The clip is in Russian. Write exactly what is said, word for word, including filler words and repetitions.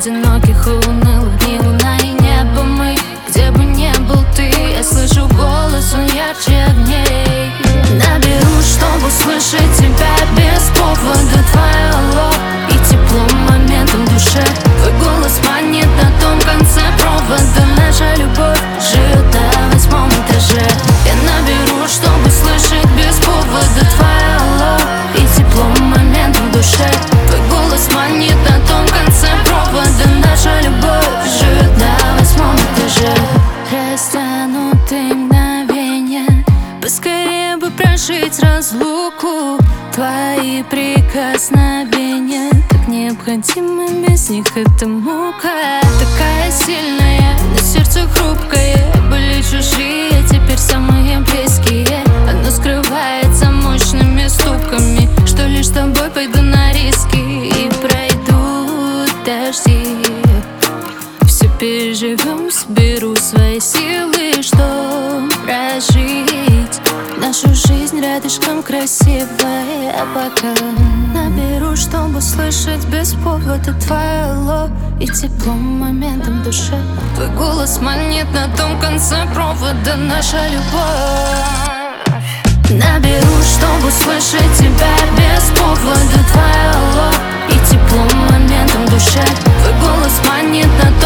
одиноких и унылых дней. Луна и небо мы, где бы не был ты, я слышу голос, он ярче огней. Наберу, чтобы услышать тебя без повода. Твое алло и тепло моментом в душе. Твой голос манит на том конце провода. Наша любовь живет на восьмом этаже. Я наберу, чтобы услышать без повода. Твое алло и тепло моментом в душе. Твой голос манит на том конце провода. Наша любовь живет на восьмом этаже. Растянутые мгновения, поскорее бы прожить разлуку. Твои прикосновения так необходимы, без них это мука. Такая сильная, но сердце хрупкое. Были чужие, теперь самые близкие. Оно скрывается мощными стуками, что лишь с тобой пойду на риски. И пройдут дожди, все переживем, соберу свои силы, чтоб прожить нашу жизнь рядышком красивая. А пока наберу, чтобы услышать без повода твое алло и тепло моментом в душе. Твой голос манит на том конце провода. Наша любовь. Наберу, чтобы услышать тебя без повода. Твое алло и тепло моментом в душе. Твой голос манит на